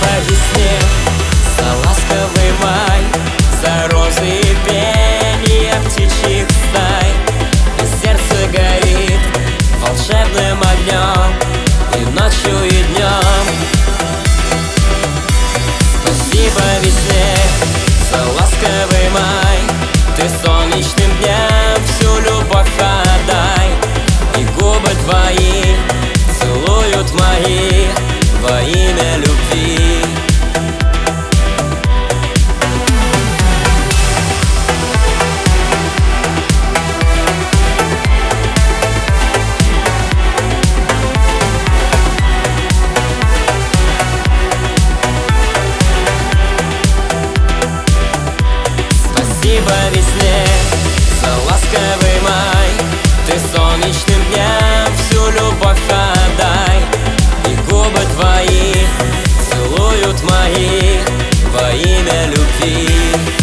Спасибо весне за ласковый май, за розы и пение птичьих стай. И сердце горит волшебным огнем и ночью, и днем. Спасибо весне за ласковый май, ты солнечным днем всю любовь отдай. И губы твои целуют мои во имя любви. Спасибо весне за ласковый май, ты солнечным днем всю любовь отдай. И губы твои целуют мои во имя любви.